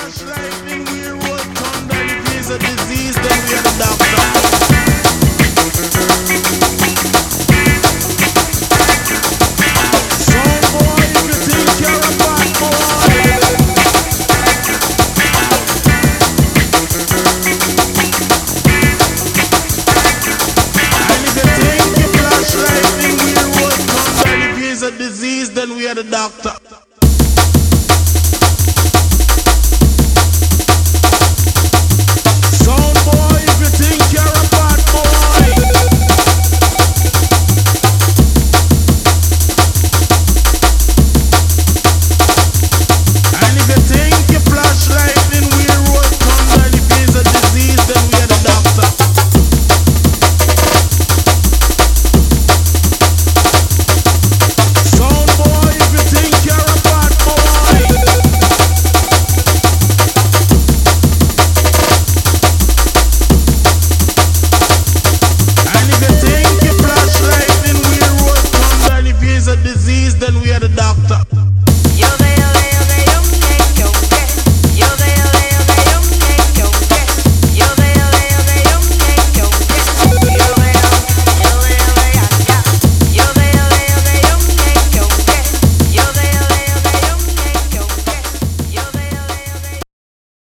lightning, we roll thunder. If it's a disease, then we are the doctor. So boy, if you think you're a bad boy, and if you think you flash lightning, we roll thunder. If it's a disease, then we are the doctor.